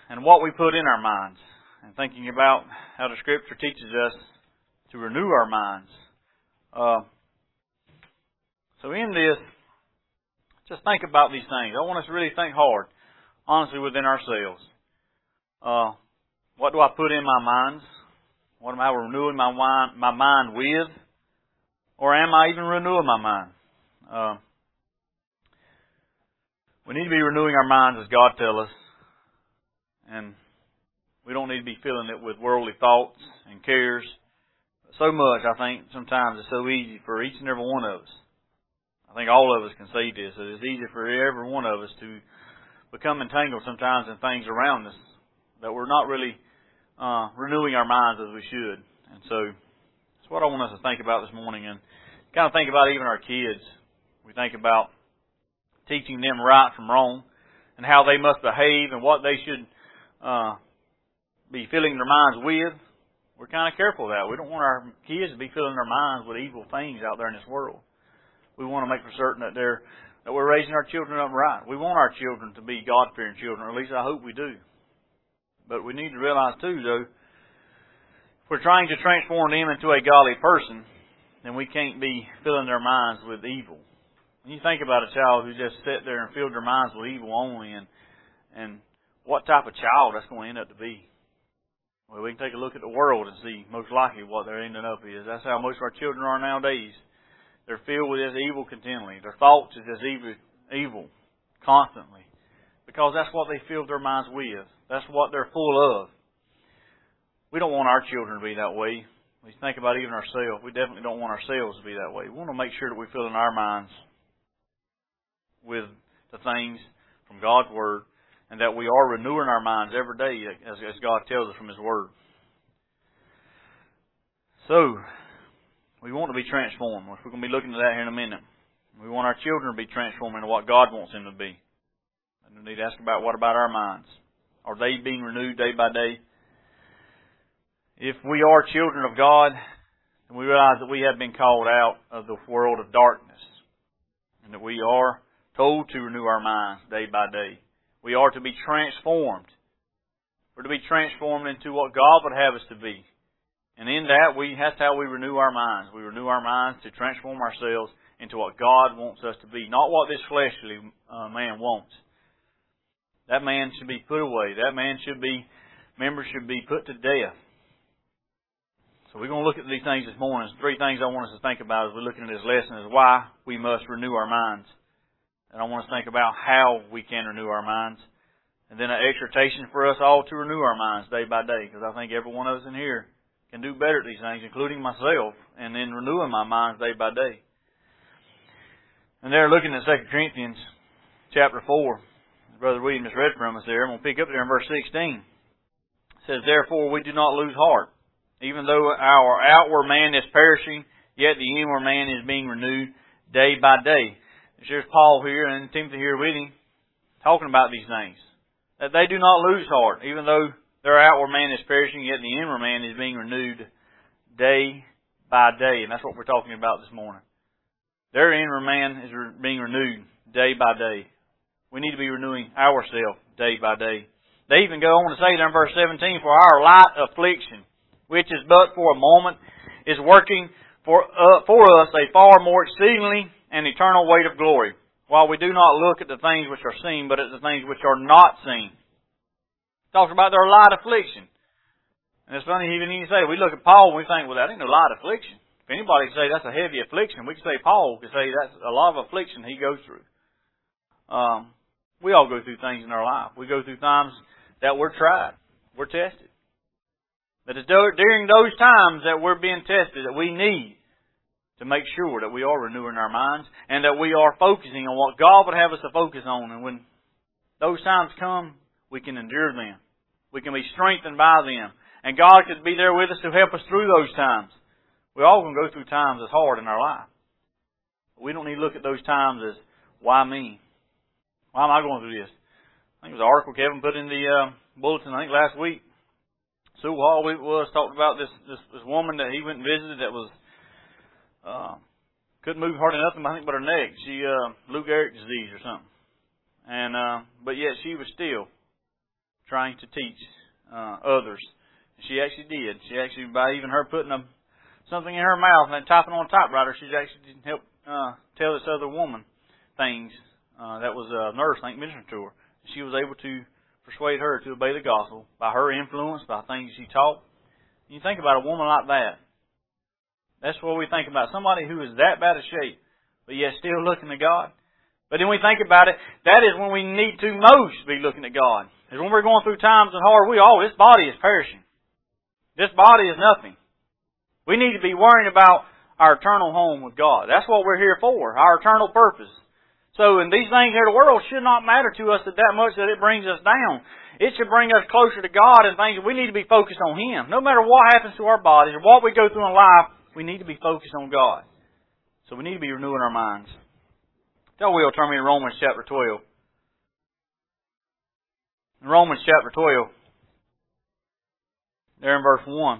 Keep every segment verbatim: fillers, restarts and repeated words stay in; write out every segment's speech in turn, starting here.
and what we put in our minds, and thinking about how the Scripture teaches us to renew our minds. Uh, so in this, just think about these things. I want us to really think hard, honestly, within ourselves. Uh, what do I put in my minds? What am I renewing my mind, my mind with? Or am I even renewing my mind? Uh, we need to be renewing our minds as God tells us. And we don't need to be filling it with worldly thoughts and cares. So much, I think, sometimes it's so easy for each and every one of us. I think all of us can say this, that it's easy for every one of us to become entangled sometimes in things around us that we're not really uh, renewing our minds as we should. And so that's what I want us to think about this morning, and kind of think about even our kids. We think about teaching them right from wrong and how they must behave and what they should uh, be filling their minds with. We're kind of careful of that. We don't want our kids to be filling their minds with evil things out there in this world. We want to make for certain that they're that we're raising our children up right. We want our children to be God-fearing children, or at least I hope we do. But we need to realize too, though, if we're trying to transform them into a godly person, then we can't be filling their minds with evil. When you think about a child who just sat there and filled their minds with evil only, and and what type of child that's going to end up to be. Well, we can take a look at the world and see most likely what they're ending up is. That's how most of our children are nowadays. They're filled with this evil continually. Their thoughts are just evil, evil constantly. Because that's what they fill their minds with. That's what they're full of. We don't want our children to be that way. We think about even ourselves. We definitely don't want ourselves to be that way. We want to make sure that we fill in our minds with the things from God's Word, and that we are renewing our minds every day as, as God tells us from His Word. So, we want to be transformed. We're going to be looking at that here in a minute. We want our children to be transformed into what God wants them to be. And we need to ask about, what about our minds? Are they being renewed day by day? If we are children of God, then we realize that we have been called out of the world of darkness, and that we are told to renew our minds day by day. We are to be transformed. We're to be transformed into what God would have us to be. And in that, we that's how we renew our minds. We renew our minds to transform ourselves into what God wants us to be, not what this fleshly uh, man wants. That man should be put away. That man should be, members should be put to death. So we're going to look at these things this morning. There's three things I want us to think about as we're looking at this lesson is why we must renew our minds. And I want us to think about how we can renew our minds. And then an exhortation for us all to renew our minds day by day, because I think every one of us in here can do better at these things, including myself, and then renewing my minds day by day. And there, looking at Second Corinthians chapter four, Brother William just read from us there. I'm going to pick up there in verse sixteen. It says, "Therefore we do not lose heart. Even though our outward man is perishing, yet the inward man is being renewed day by day." There's Paul here and Timothy here with him, talking about these things. That they do not lose heart, even though their outward man is perishing, yet the inward man is being renewed day by day. And that's what we're talking about this morning. Their inward man is being renewed day by day. We need to be renewing ourselves day by day. They even go on to say there in verse seventeen, "For our light affliction, which is but for a moment, is working for uh, for us a far more exceedingly and eternal weight of glory, while we do not look at the things which are seen, but at the things which are not seen." Talks about their light affliction. And it's funny, even you say, we look at Paul and we think, well, that ain't no light affliction. If anybody can say that's a heavy affliction, we can say Paul can say that's a lot of affliction he goes through. Um, we all go through things in our life. We go through times that we're tried. We're tested. But it's during those times that we're being tested that we need to make sure that we are renewing our minds and that we are focusing on what God would have us to focus on. And when those times come, we can endure them. We can be strengthened by them. And God could be there with us to help us through those times. We all can go through times that's hard in our life. We don't need to look at those times as, why me? Why am I going through this? I think it was an article Kevin put in the uh, bulletin, I think last week. Sewell Hall it was, talked about this, this, this woman that he went and visited that was, uh, couldn't move hardly nothing, I think, but her neck. She, uh, Lou Gehrig disease or something. And, uh, but yet she was still trying to teach uh, others. She actually did. She actually, by even her putting a, something in her mouth and typing on a typewriter, she actually helped uh, tell this other woman things. Uh, that was a nurse, I think, ministering to her. She was able to persuade her to obey the gospel by her influence, by things she taught. You think about a woman like that. That's what we think about. Somebody who is that bad of shape, but yet still looking to God. But then we think about it, that is when we need to most be looking at God. Is when we're going through times and hard, we all, this body is perishing. This body is nothing. We need to be worrying about our eternal home with God. That's what we're here for, our eternal purpose. So, in these things here, the world should not matter to us that, that much that it brings us down. It should bring us closer to God and things. We need to be focused on Him. No matter what happens to our bodies or what we go through in life, we need to be focused on God. So we need to be renewing our minds. Tell Will, turn me to Romans chapter twelve. In Romans chapter twelve, there in verse one.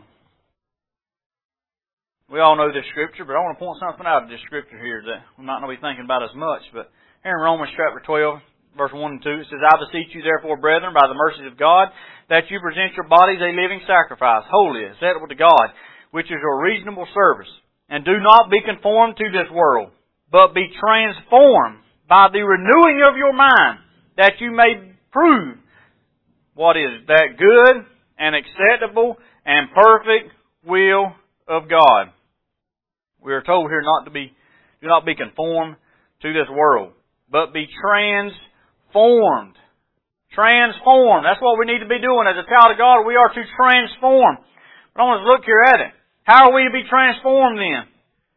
We all know this scripture, but I want to point something out of this scripture here that we might not be thinking about as much. But here in Romans chapter twelve, verse one and two, it says, I beseech you therefore, brethren, by the mercies of God, that you present your bodies a living sacrifice, holy, acceptable to God, which is your reasonable service. And do not be conformed to this world, but be transformed by the renewing of your mind, that you may prove what is that good and acceptable and perfect will of God. We are told here not to be, do not be conformed to this world, but be transformed. Transformed. That's what we need to be doing as a child of God. We are to transform. But I want to look here at it. How are we to be transformed then?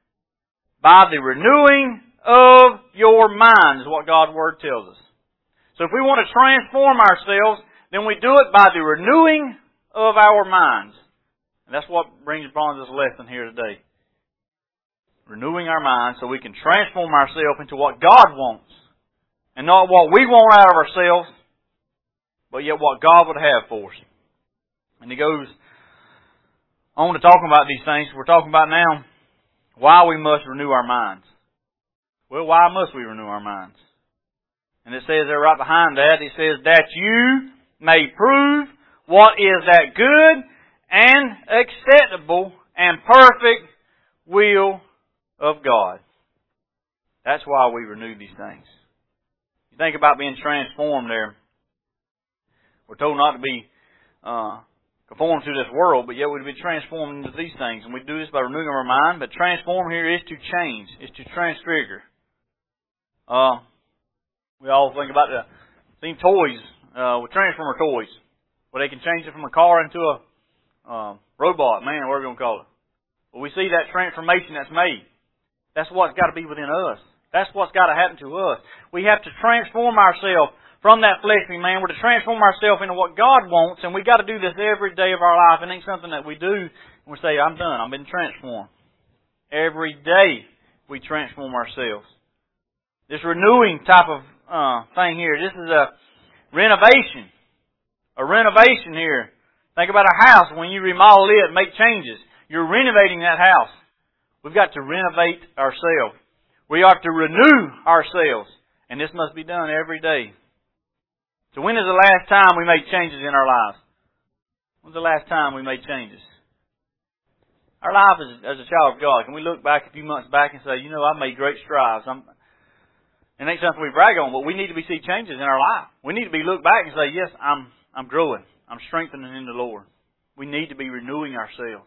By the renewing of your mind is what God's Word tells us. So if we want to transform ourselves, then we do it by the renewing of our minds. And that's what brings upon this lesson here today. Renewing our minds so we can transform ourselves into what God wants. And not what we want out of ourselves, but yet what God would have for us. And He goes on to talk about these things. We're talking about now why we must renew our minds. Well, why must we renew our minds? And it says there right behind that, it says, that you may prove what is that good and acceptable and perfect will of God. That's why we renew these things. You think about being transformed there. We're told not to be uh, conformed to this world, but yet we're to be transformed into these things. And we do this by renewing our mind. But transform here is to change. It's to transfigure. Uh, we all think about the seen toys, uh, with transformer toys, where they can change it from a car into a uh, robot, man, whatever you want to call it. But we see that transformation that's made. That's what's got to be within us. That's what's got to happen to us. We have to transform ourselves from that fleshly man. We're to transform ourselves into what God wants, and we got to do this every day of our life. It ain't something that we do and we say, I'm done, I've been transformed. Every day we transform ourselves. This renewing type of uh, thing here, this is a renovation. A renovation here. Think about a house. When you remodel it, make changes, you're renovating that house. We've got to renovate ourselves. We are to renew ourselves. And this must be done every day. So when is the last time we made changes in our lives? When's the last time we made changes? Our life as, as a child of God, can we look back a few months back and say, you know, I've made great strides. I'm, it ain't something we brag on, but we need to be see changes in our life. We need to be look back and say, yes, I'm I'm growing. I'm strengthening in the Lord. We need to be renewing ourselves.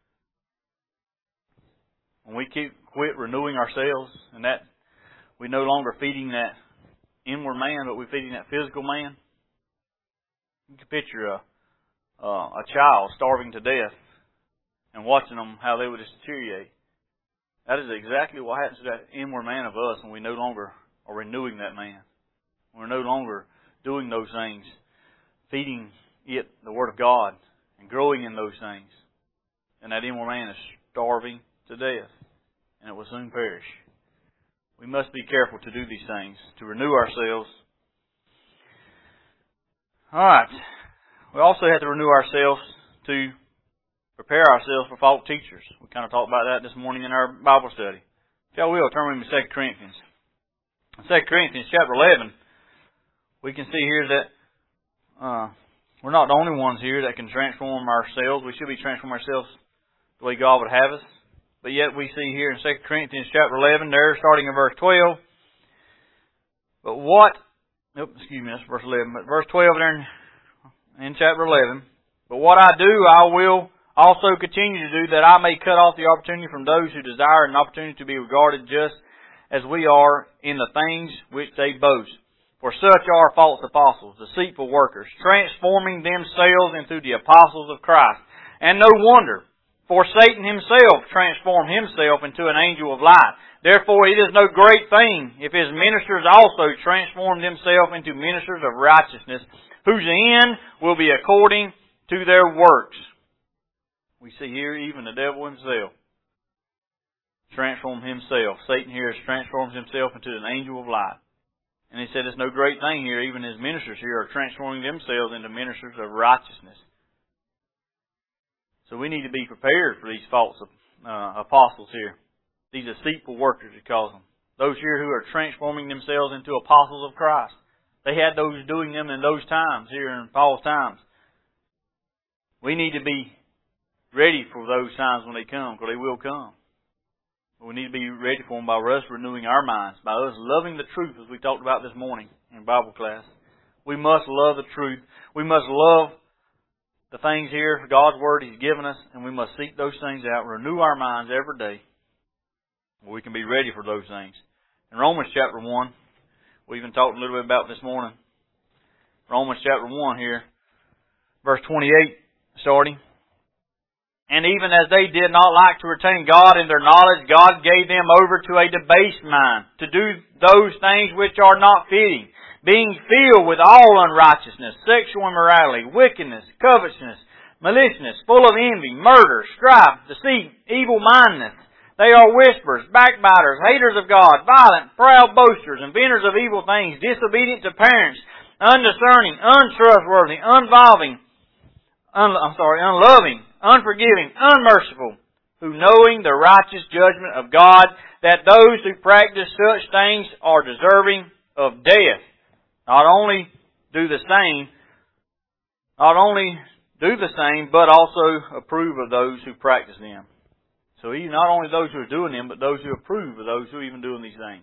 When we keep quit renewing ourselves, and that we're no longer feeding that inward man, but we're feeding that physical man. You can picture a uh, a child starving to death and watching them how they would just deteriorate. That is exactly what happens to that inward man of us when we no longer are renewing that man. We're no longer doing those things, feeding it the Word of God and growing in those things. And that inward man is starving to death, and it will soon perish. We must be careful to do these things, to renew ourselves. Alright. We also have to renew ourselves to prepare ourselves for false teachers. We kind of talked about that this morning in our Bible study. If y'all will, turn with me to Second Corinthians. In Second Corinthians chapter eleven, we can see here that uh, We're not the only ones here that can transform ourselves. We should be transforming ourselves the way God would have us. But yet we see here in Second Corinthians chapter eleven, there, starting in verse twelve. But what, nope, excuse me, that's verse eleven. But verse twelve there in, in chapter eleven. But what I do, I will also continue to do, that I may cut off the opportunity from those who desire an opportunity to be regarded just as we are in the things which they boast. For such are false apostles, deceitful workers, transforming themselves into the apostles of Christ. And no wonder, for Satan himself transformed himself into an angel of light. Therefore it is no great thing if his ministers also transform themselves into ministers of righteousness, whose end will be according to their works. We see here even the devil himself transform himself. Satan here has transformed himself into an angel of light. And he said it's no great thing here, even his ministers here are transforming themselves into ministers of righteousness. So we need to be prepared for these false uh, apostles here. These deceitful workers, he calls them. Those here who are transforming themselves into apostles of Christ. They had those doing them in those times, here in Paul's times. We need to be ready for those times when they come, because they will come. We need to be ready for them by us renewing our minds, by us loving the truth, as we talked about this morning in Bible class. We must love the truth. We must love the things here, God's Word He's given us, and we must seek those things out, renew our minds every day, where we can be ready for those things. In Romans chapter one, we even talked a little bit about this morning. Romans chapter one here, verse twenty-eight, starting. And even as they did not like to retain God in their knowledge, God gave them over to a debased mind, to do those things which are not fitting, being filled with all unrighteousness, sexual immorality, wickedness, covetousness, maliciousness, full of envy, murder, strife, deceit, evil-mindedness. They are whisperers, backbiters, haters of God, violent, proud boasters, inventors of evil things, disobedient to parents, undiscerning, untrustworthy, unvolving, un, I'm sorry, unloving, unforgiving, unmerciful, who knowing the righteous judgment of God, that those who practice such things are deserving of death. Not only do the same, not only do the same, but also approve of those who practice them. So even not only those who are doing them, but those who approve of those who are even doing these things.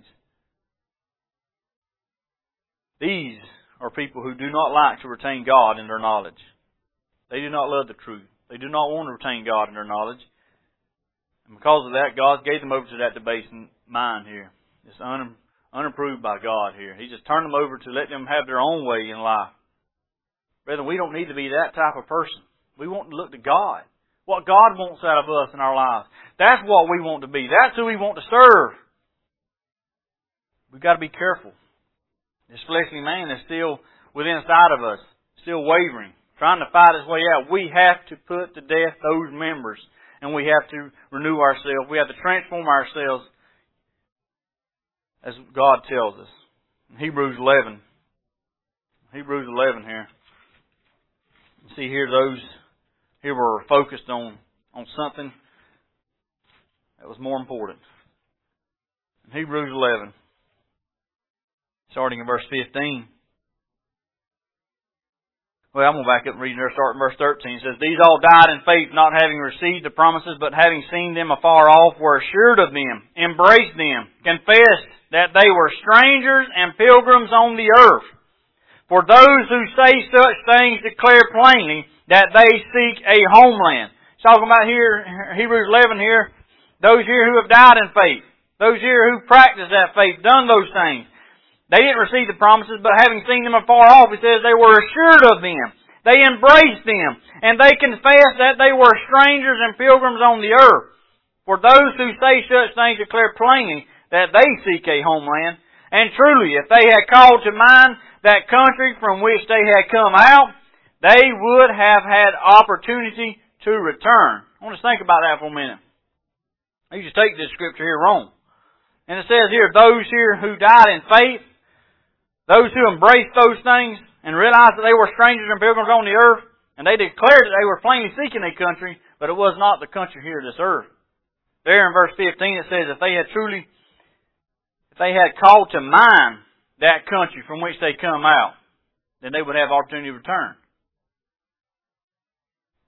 These are people who do not like to retain God in their knowledge. They do not love the truth. They do not want to retain God in their knowledge. And because of that, God gave them over to that debased mind here. It's un, unapproved by God here. He just turned them over to let them have their own way in life. Brethren, we don't need to be that type of person. We want to look to God. What God wants out of us in our lives. That's what we want to be. That's who we want to serve. We've got to be careful. This fleshly man is still within inside of us, still wavering, trying to fight his way out. We have to put to death those members, and we have to renew ourselves. We have to transform ourselves as God tells us. In Hebrews eleven. Hebrews eleven here. You see here those, here we're focused on, on something that was more important. In Hebrews eleven, starting in verse fifteen. Well, I'm going to back up and read there, starting in verse thirteen. It says, These all died in faith, not having received the promises, but having seen them afar off, were assured of them, embraced them, confessed that they were strangers and pilgrims on the earth. For those who say such things declare plainly that they seek a homeland. It's talking about here, Hebrews eleven here, those here who have died in faith, those here who practice that faith, done those things. They didn't receive the promises, but having seen them afar off, it says they were assured of them. They embraced them, and they confessed that they were strangers and pilgrims on the earth. For those who say such things declare plainly that they seek a homeland. And truly, if they had called to mind that country from which they had come out, they would have had opportunity to return. I want to think about that for a minute. You just take this scripture here wrong. And it says here, those here who died in faith, those who embraced those things and realized that they were strangers and pilgrims on the earth, and they declared that they were plainly seeking a country, but it was not the country here, this earth. There in verse fifteen it says, if they had truly, if they had called to mind that country from which they come out, then they would have opportunity to return.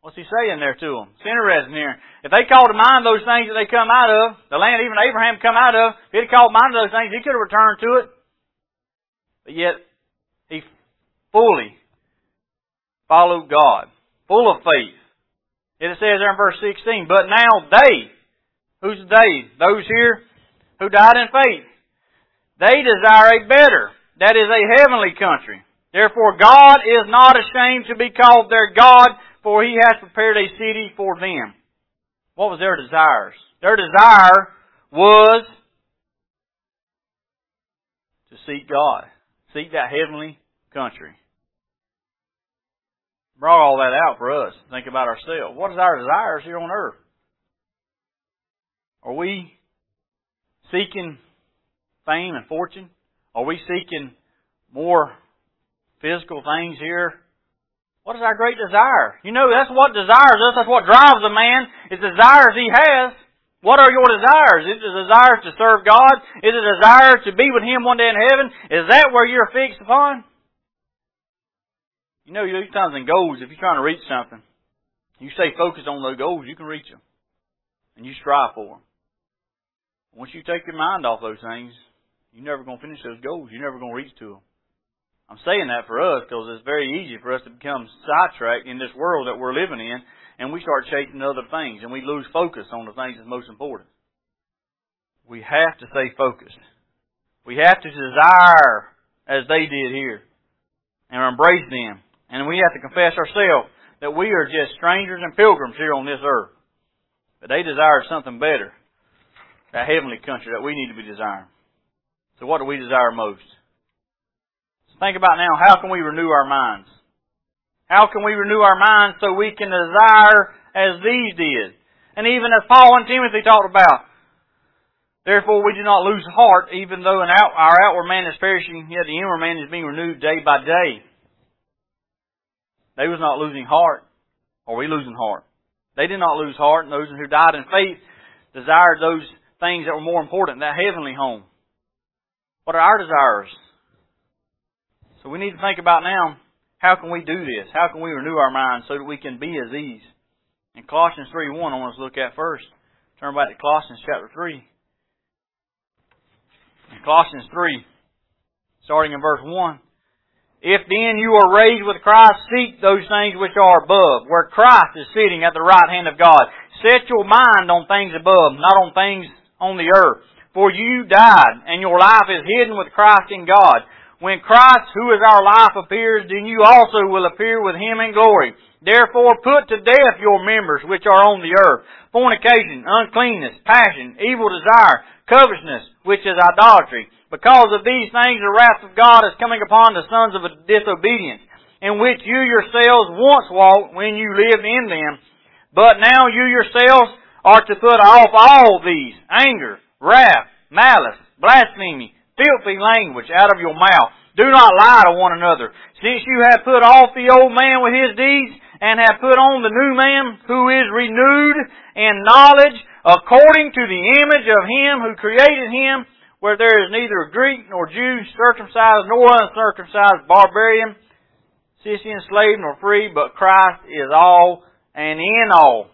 What's he saying there to them? It's interesting here. If they called to mind those things that they come out of, the land even Abraham come out of, if he'd called to mind those things, he could have returned to it. But yet, he fully followed God, full of faith. It says there in verse sixteen, but now they, who's they? Those here who died in faith. They desire a better, that is a heavenly country. Therefore God is not ashamed to be called their God, for He has prepared a city for them. What was their desires? Their desire was to seek God. Seek that heavenly country. Brought all that out for us. Think about ourselves. What is our desires here on earth? Are we seeking fame and fortune? Are we seeking more physical things here? What is our great desire? You know, that's what desires us. That's what drives a man, is desires he has. What are your desires? Is it a desire to serve God? Is it a desire to be with Him one day in heaven? Is that where you're fixed upon? You know, these times in goals, if you're trying to reach something, you stay focused on those goals, you can reach them. And you strive for them. Once you take your mind off those things, you're never going to finish those goals. You're never going to reach to them. I'm saying that for us because it's very easy for us to become sidetracked in this world that we're living in, and we start chasing other things, and we lose focus on the things that's most important. We have to stay focused. We have to desire as they did here and embrace them. And we have to confess ourselves that we are just strangers and pilgrims here on this earth. But they desire something better, that heavenly country that we need to be desiring. So what do we desire most? Think about now, how can we renew our minds? How can we renew our minds so we can desire as these did? And even as Paul and Timothy talked about. Therefore we do not lose heart, even though an out, our outward man is perishing, yet the inward man is being renewed day by day. They was not losing heart. Or we losing heart? They did not lose heart, and those who died in faith desired those things that were more important, that heavenly home. What are our desires? So we need to think about now, how can we do this? How can we renew our minds so that we can be as these? In Colossians three one, I want us to look at first. Turn back to Colossians chapter three. In Colossians three, starting in verse one. If then you are raised with Christ, seek those things which are above, where Christ is sitting at the right hand of God. Set your mind on things above, not on things on the earth. For you died, and your life is hidden with Christ in God. When Christ, who is our life, appears, then you also will appear with Him in glory. Therefore put to death your members which are on the earth, fornication, uncleanness, passion, evil desire, covetousness, which is idolatry. Because of these things the wrath of God is coming upon the sons of disobedience, in which you yourselves once walked when you lived in them. But now you yourselves are to put off all these: anger, wrath, malice, blasphemy, filthy language out of your mouth. Do not lie to one another, since you have put off the old man with his deeds, and have put on the new man, who is renewed in knowledge according to the image of Him who created him, where there is neither Greek nor Jew, circumcised nor uncircumcised, barbarian, Scythian, slave nor free, but Christ is all and in all.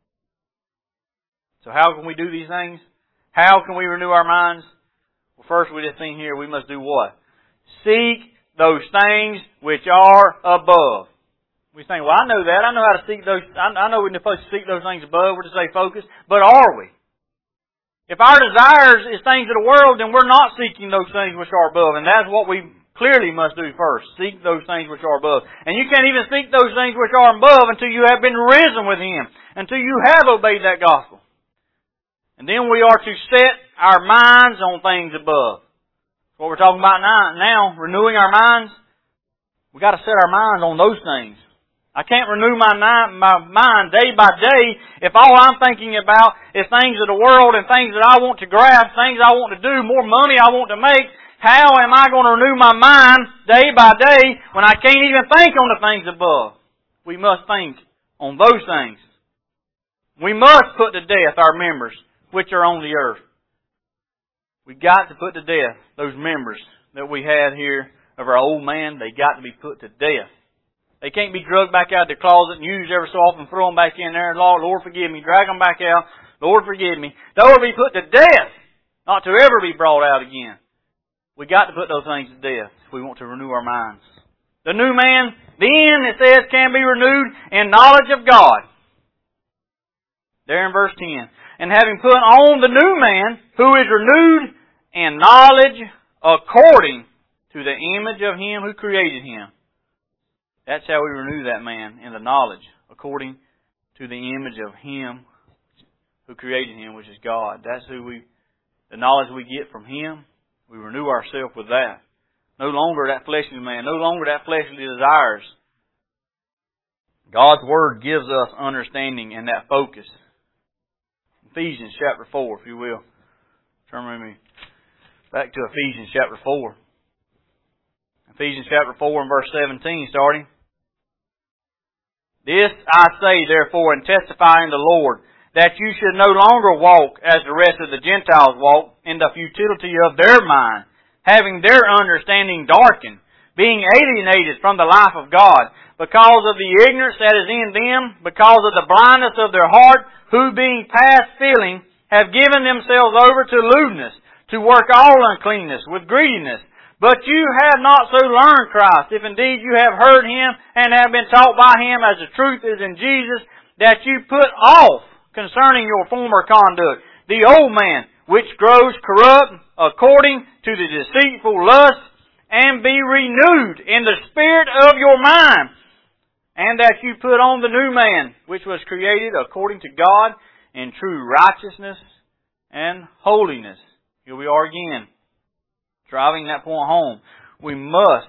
So how can we do these things? How can we renew our minds? Well, first we just seen here we must do what? Seek those things which are above. We think, well, I know that. I know how to seek those. I know we're supposed to seek those things above. We're to stay focused. But are we? If our desires is things of the world, then we're not seeking those things which are above. And that's what we clearly must do first. Seek those things which are above. And you can't even seek those things which are above until you have been risen with Him. Until you have obeyed that gospel. And then we are to set our minds on things above. That's what we're talking about now. Now, renewing our minds. We've got to set our minds on those things. I can't renew my, my mind day by day if all I'm thinking about is things of the world and things that I want to grasp, things I want to do, more money I want to make. How am I going to renew my mind day by day when I can't even think on the things above? We must think on those things. We must put to death our members which are on the earth. We've got to put to death those members that we had here of our old man. They got to be put to death. They can't be drugged back out of the closet and used every so often, throw them back in there. Lord, Lord, forgive me. Drag them back out. Lord, forgive me. They will be put to death, not to ever be brought out again. We got to put those things to death if we want to renew our minds. The new man, then, it says, can be renewed in knowledge of God. There in verse ten. And having put on the new man, who is renewed in knowledge according to the image of Him who created him. That's how we renew that man, in the knowledge, according to the image of Him who created him, which is God. That's who we, the knowledge we get from Him, we renew ourselves with that. No longer that fleshly man, no longer that fleshly desires. God's Word gives us understanding and that focus. Ephesians chapter four, if you will. Turn with me back to Ephesians chapter four. Ephesians chapter four and verse seventeen starting. This I say therefore and testify in the Lord, that you should no longer walk as the rest of the Gentiles walk, in the futility of their mind, having their understanding darkened, being alienated from the life of God, because of the ignorance that is in them, because of the blindness of their heart, who being past feeling, have given themselves over to lewdness, to work all uncleanness with greediness. But you have not so learned Christ, if indeed you have heard Him and have been taught by Him as the truth is in Jesus, that you put off concerning your former conduct the old man, which grows corrupt according to the deceitful lust, and be renewed in the spirit of your mind, and that you put on the new man, which was created according to God in true righteousness and holiness. Here we are again, driving that point home. We must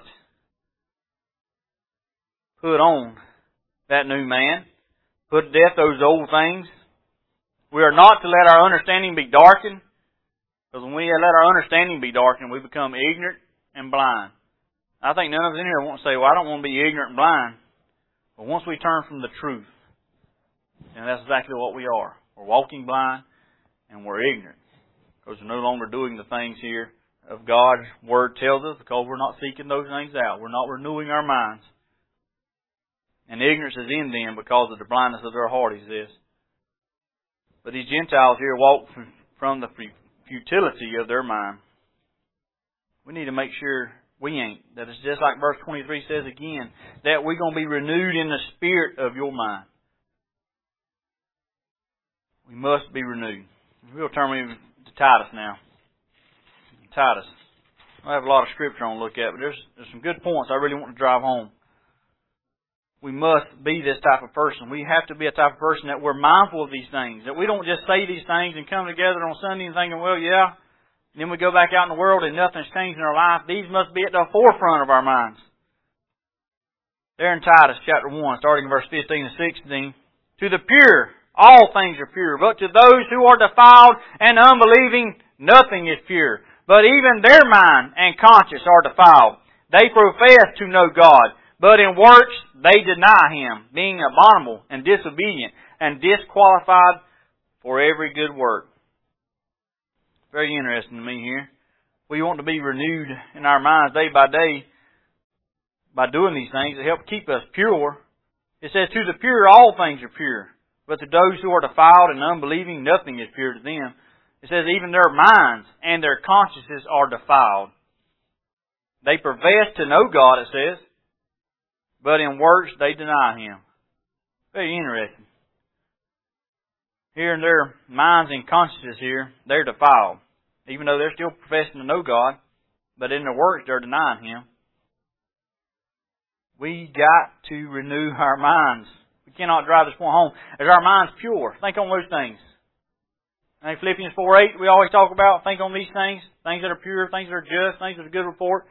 put on that new man, put to death those old things. We are not to let our understanding be darkened, because when we let our understanding be darkened, we become ignorant and blind. I think none of us in here want to say, well, I don't want to be ignorant and blind. But once we turn from the truth, and that's exactly what we are. We're walking blind and we're ignorant, because we're no longer doing the things here of God's Word tells us, because we're not seeking those things out. We're not renewing our minds. And ignorance is in them because of the blindness of their heart, he says. But these Gentiles here walk from the futility of their mind. We need to make sure we ain't. That it's just like verse twenty-three says again, that we're going to be renewed in the spirit of your mind. We must be renewed. We'll turn to Titus now. Titus. I have a lot of scripture I want to look at, but there's, there's some good points I really want to drive home. We must be this type of person. We have to be a type of person that we're mindful of these things. That we don't just say these things and come together on Sunday and thinking, well, yeah, and then we go back out in the world and nothing's changed in our life. These must be at the forefront of our minds. There in Titus chapter one, starting in verse fifteen and sixteen. To the pure, all things are pure. But to those who are defiled and unbelieving, nothing is pure. But even their mind and conscience are defiled. They profess to know God, but in works they deny Him, being abominable and disobedient and disqualified for every good work. Very interesting to me here. We want to be renewed in our minds day by day by doing these things that help keep us pure. It says, to the pure all things are pure, but to those who are defiled and unbelieving nothing is pure to them. It says even their minds and their consciences are defiled. They profess to know God, it says, but in works they deny Him. Very interesting. Here in their minds and consciences here, they're defiled. Even though they're still professing to know God, but in their works they're denying Him. We got to renew our minds. We cannot drive this point home. Is our minds pure? Think on those things. In Philippians four eight, we always talk about, think on these things. Things that are pure, things that are just, things that are good report.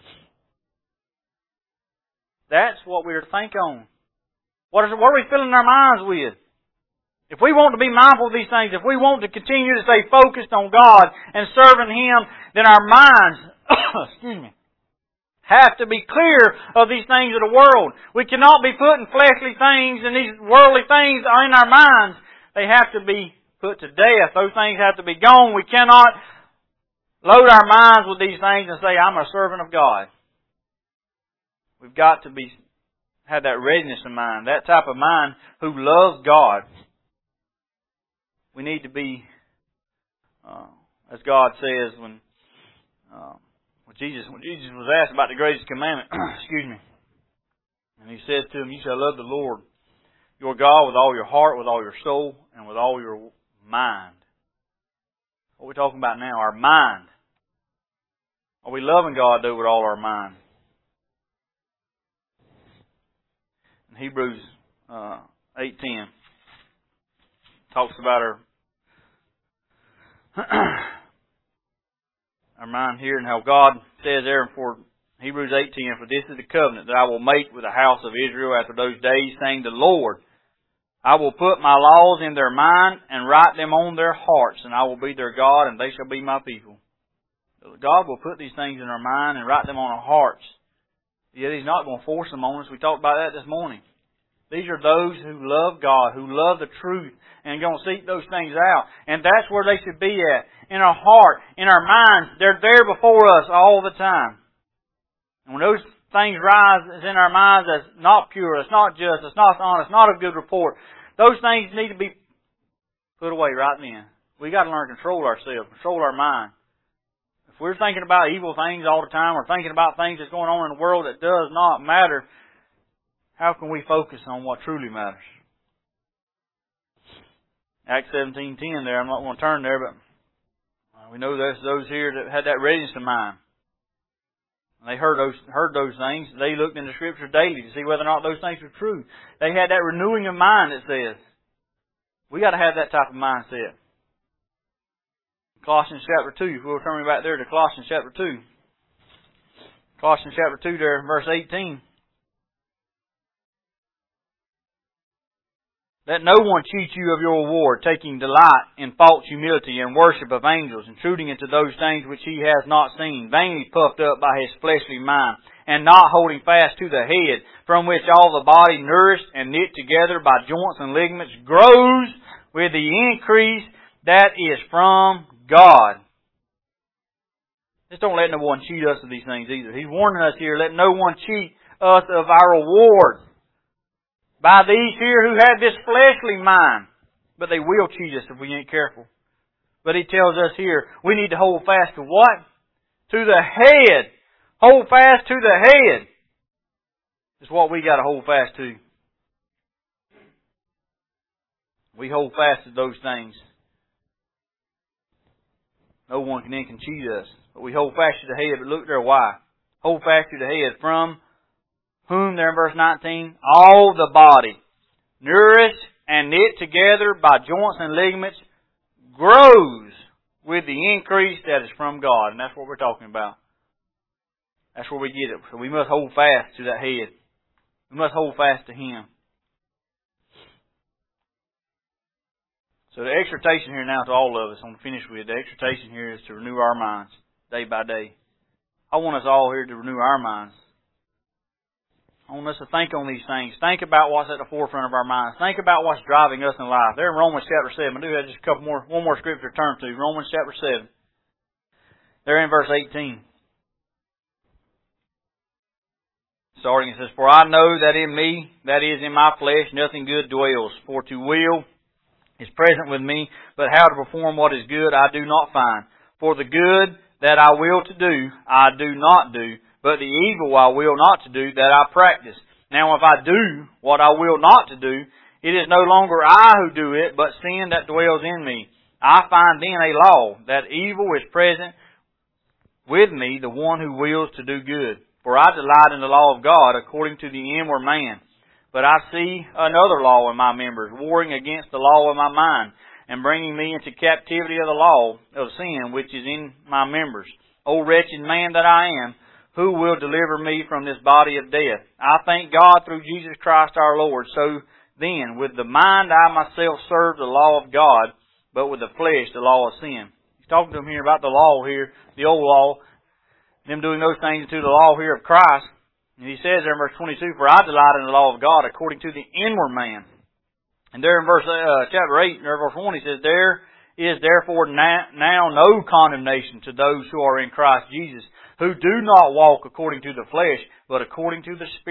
That's what we're to think on. What, is, what are we filling our minds with? If we want to be mindful of these things, if we want to continue to stay focused on God and serving Him, then our minds, excuse me, have to be clear of these things of the world. We cannot be putting fleshly things and these worldly things are in our minds. They have to be put to death. Those things have to be gone. We cannot load our minds with these things and say, I'm a servant of God. We've got to be have that readiness of mind, that type of mind who loves God. We need to be, uh, as God says when, uh, when Jesus when Jesus was asked about the greatest commandment, excuse me, and He says to him, "You shall love the Lord your God with all your heart, with all your soul, and with all your mind." What we're talking about now, our mind. Are we loving God, though, with all our mind? In Hebrews uh, eight ten talks about our our mind here, and how God says there for Hebrews eight ten, "For this is the covenant that I will make with the house of Israel after those days, saying, The Lord, I will put my laws in their mind and write them on their hearts, and I will be their God, and they shall be my people." God will put these things in our mind and write them on our hearts. Yet He's not going to force them on us. We talked about that this morning. These are those who love God, who love the truth, and going to seek those things out. And that's where they should be at. In our heart, in our minds. They're there before us all the time. And when those things rise in our minds that's not pure, it's not just, it's not honest, not of good report, those things need to be put away right then. We've got to learn to control ourselves, control our mind. If we're thinking about evil things all the time, or thinking about things that's going on in the world that does not matter, how can we focus on what truly matters? Acts seventeen ten there, I'm not going to turn there, but we know there's those here that had that readiness of mind. They heard those heard those things. They looked in the Scriptures daily to see whether or not those things were true. They had that renewing of mind, it says. We got to have that type of mindset. Colossians chapter two, if we'll turn me back there to Colossians chapter two. Colossians chapter two there, verse eighteen. "Let no one cheat you of your reward, taking delight in false humility and worship of angels, intruding into those things which he has not seen, vainly puffed up by his fleshly mind, and not holding fast to the head, from which all the body, nourished and knit together by joints and ligaments, grows with the increase that is from God." Just don't let no one cheat us of these things either. He's warning us here, let no one cheat us of our reward by these here who have this fleshly mind. But they will cheat us if we ain't careful. But He tells us here, we need to hold fast to what? To the head. Hold fast to the head. It's what we got to hold fast to. We hold fast to those things. No one can then can cheat us. But we hold fast to the head. But look there why. Hold fast to the head. From whom, there in verse nineteen, all the body, nourished and knit together by joints and ligaments, grows with the increase that is from God. And that's what we're talking about. That's where we get it. So we must hold fast to that head. We must hold fast to Him. So the exhortation here now to all of us, I'm going to finish with, the exhortation here is to renew our minds day by day. I want us all here to renew our minds. I want us to think on these things. Think about what's at the forefront of our minds. Think about what's driving us in life. There in Romans chapter seven, I do have just a couple more, one more scripture to turn to. Romans chapter seven. There in verse eighteen. Starting, it says, "For I know that in me, that is in my flesh, nothing good dwells. For to will is present with me, but how to perform what is good I do not find. For the good that I will to do, I do not do, but the evil I will not to do, that I practice. Now if I do what I will not to do, it is no longer I who do it, but sin that dwells in me. I find then a law, that evil is present with me, the one who wills to do good. For I delight in the law of God according to the inward man. But I see another law in my members, warring against the law of my mind, and bringing me into captivity of the law of sin which is in my members. O wretched man that I am, who will deliver me from this body of death? I thank God through Jesus Christ our Lord. So then, with the mind I myself serve the law of God, but with the flesh the law of sin." He's talking to them here about the law here, the old law, them doing those things to the law here of Christ. And he says there in verse twenty-two, "For I delight in the law of God according to the inward man." And there in verse uh, chapter eight, there verse one, he says, "There is therefore now no condemnation to those who are in Christ Jesus, who do not walk according to the flesh, but according to the Spirit.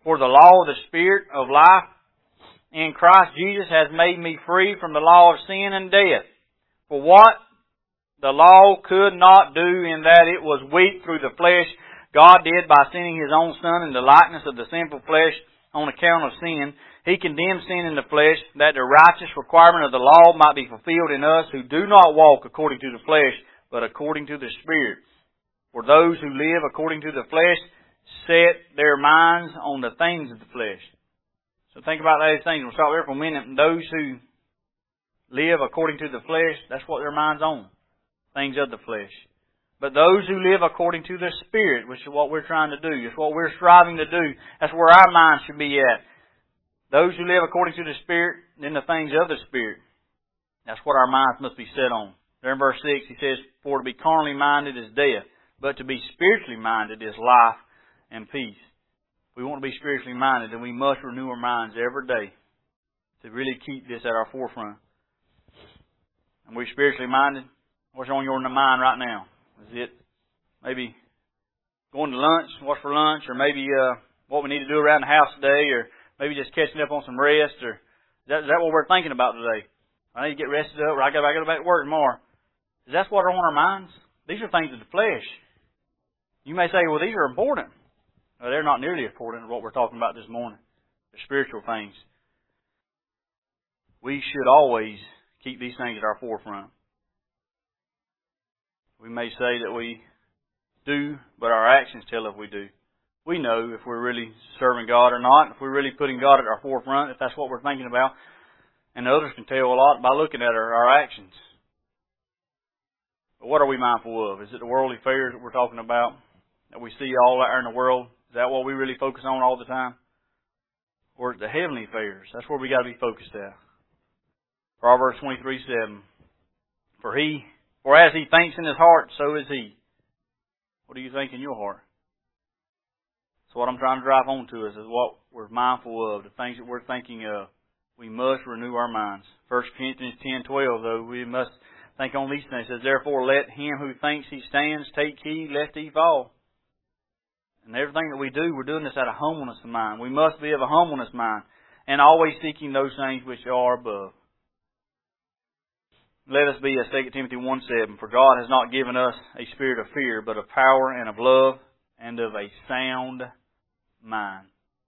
For the law of the Spirit of life in Christ Jesus has made me free from the law of sin and death. For what the law could not do in that it was weak through the flesh, God did by sending His own Son in the likeness of the sinful flesh on account of sin. He condemned sin in the flesh, that the righteous requirement of the law might be fulfilled in us who do not walk according to the flesh, but according to the Spirit. For those who live according to the flesh set their minds on the things of the flesh. So think about those things. We'll stop there for a minute. Those who live according to the flesh, that's what their mind's on. Things of the flesh. But those who live according to the Spirit, which is what we're trying to do, it's what we're striving to do, that's where our mind should be at. Those who live according to the Spirit, then the things of the Spirit. That's what our minds must be set on. There in verse six, he says, For to be carnally minded is death, but to be spiritually minded is life and peace. If we want to be spiritually minded, then we must renew our minds every day to really keep this at our forefront. And we're spiritually minded. What's on your mind right now? Is it maybe going to lunch, what's for lunch, or maybe uh, what we need to do around the house today, or maybe just catching up on some rest, or is that, is that what we're thinking about today? I need to get rested up, or I got to go back to work tomorrow. Is that what are on our minds? These are things of the flesh. You may say, well, these are important. Well, they're not nearly as important as what we're talking about this morning. They're spiritual things. We should always keep these things at our forefront. We may say that we do, but our actions tell if we do. We know if we're really serving God or not, if we're really putting God at our forefront, if that's what we're thinking about. And others can tell a lot by looking at our, our actions. But what are we mindful of? Is it the worldly affairs that we're talking about, that we see all out in the world? Is that what we really focus on all the time? Or the heavenly affairs? That's where we got to be focused at. Proverbs twenty-three seven. For he, for as he thinks in his heart, so is he. What do you think in your heart? So what I'm trying to drive home to us is what we're mindful of, the things that we're thinking of. We must renew our minds. First Corinthians ten twelve, though, we must think on these things. It says, Therefore let him who thinks he stands take heed lest he fall. And everything that we do, we're doing this out of humbleness of mind. We must be of a humbleness mind, and always seeking those things which are above. Let us be, as Second Timothy one seven, For God has not given us a spirit of fear, but of power and of love and of a sound mind.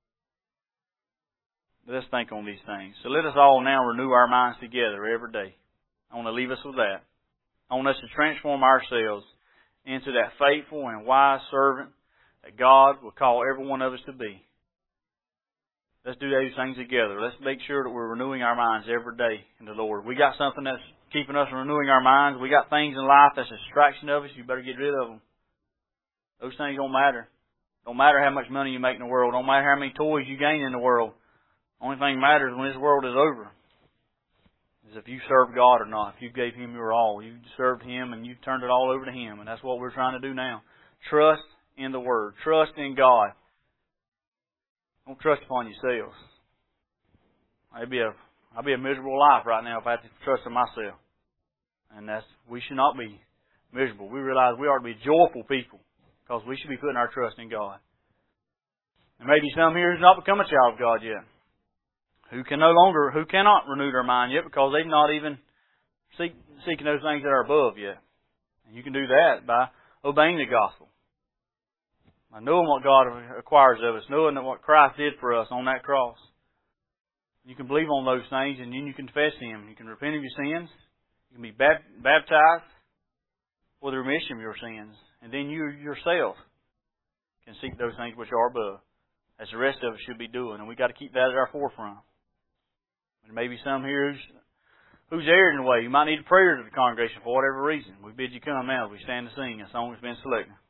Let us think on these things. So let us all now renew our minds together every day. I want to leave us with that. I want us to transform ourselves into that faithful and wise servant that God will call every one of us to be. Let's do those things together. Let's make sure that we're renewing our minds every day in the Lord. We got something that's keeping us from renewing our minds. We got things in life that's a distraction of us. You better get rid of them. Those things don't matter. Don't matter how much money you make in the world. Don't matter how many toys you gain in the world. Only thing that matters when this world is over is if you serve God or not. If you gave Him your all. You served Him and you turned it all over to Him. And that's what we're trying to do now. Trust in the Word. Trust in God. Don't trust upon yourselves. It'd be a, I'd be a miserable life right now if I had to trust in myself. And that's, we should not be miserable. We realize we ought to be joyful people because we should be putting our trust in God. And maybe some here who's not become a child of God yet, who can no longer, who cannot renew their mind yet because they've not even seek, seeking those things that are above yet. And you can do that by obeying the gospel. By knowing what God requires of us, knowing that what Christ did for us on that cross. You can believe on those things and then you confess Him. You can repent of your sins. You can be baptized for the remission of your sins. And then you yourself can seek those things which are above, as the rest of us should be doing. And we've got to keep that at our forefront. There may be some here who's, who's erred in the way. You might need a prayer to the congregation for whatever reason. We bid you come now as we stand to sing a song that's been selected.